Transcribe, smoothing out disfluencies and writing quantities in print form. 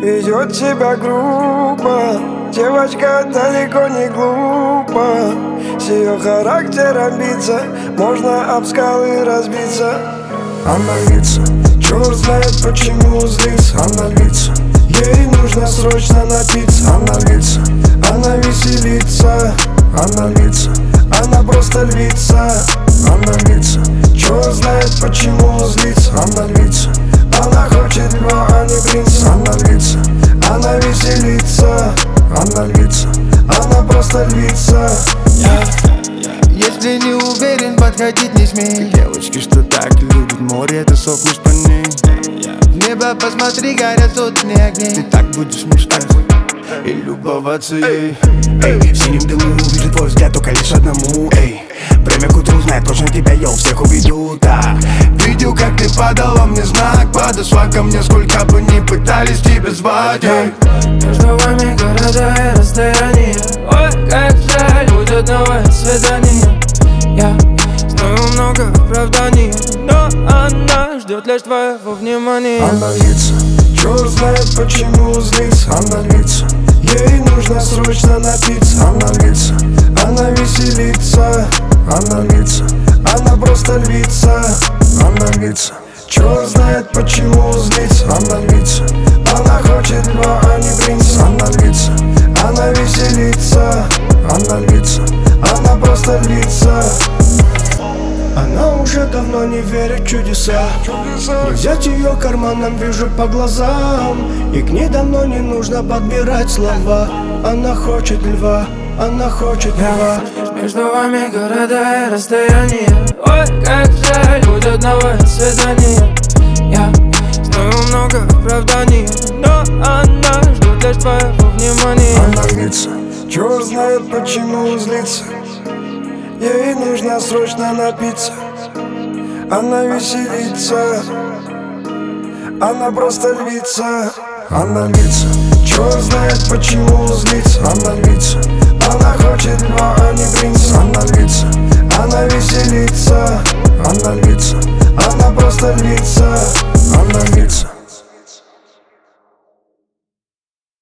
ведет себя грубо. Девочка далеко не глупа, с ее характером биться можно об скалы разбиться. Она льется, черт знает почему злится. Она льется, ей нужно срочно напиться. Она льется, она веселится. Она льется, она просто львица. Она льется, черт знает почему злится. Она льется, она хочет льва, а не принца. Она льется, она веселится. Она льется, она просто львица. Если не уверен, подходить не смей. Девочки, что так любят море, ты сохнешь по ней. В небо посмотри, горят сотни огней. Ты так будешь мечтать и любоваться ей. Эй, в синем дыму увижу твой взгляд только лишь одному. Эй, время к утру знает, точно тебя я у всех уведу. Да, видел, как ты подала мне знак, подошла ко мне, сколько бы ни пытались тебя звать. Эй, между вами города и расстояние. Ой, как жаль, будет новое свидание. Я знаю много оправданий, но она ждет лишь твоего внимания. Она льется, черт знает почему злится. Она льется, ей нужно срочно напиться. Она льется, она веселится. Она льется, она просто львица. Она льется, черт знает почему злится. Она льется, она хочет льва, а не принца. Она льется, она веселится. Она льется, она просто львица. Она уже давно не верит в чудеса. Не взять ее карманом, вижу по глазам. И к ней давно не нужно подбирать слова. Она хочет льва, она хочет льва. Между вами города и расстояние. Ой, как жаль, будет новое свидание. Я знаю много оправданий, но она ждет лишь твоего внимания. Она льется, черт знает почему злится. Ей нужно срочно напиться. Она веселится. Она просто львица. Она льется, черт знает почему злится. Она льется, она хочет льва, а не принца. Она